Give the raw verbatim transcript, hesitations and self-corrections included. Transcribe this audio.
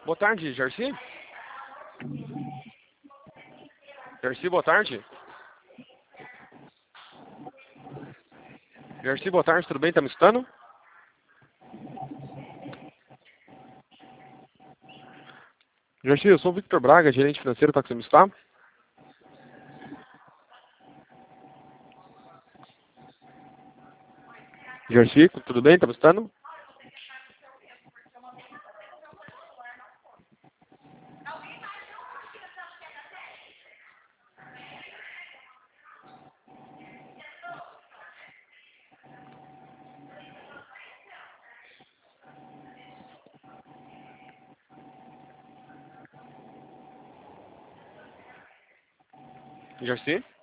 Boa tarde, Jarci. Jarci, boa tarde. Jarci, boa tarde, tudo bem? Tá me escutando? Jarci, eu sou o Victor Braga, gerente financeiro, tá conseguindo me escutar? Jarci, tudo bem? Tá me escutando? Jarci?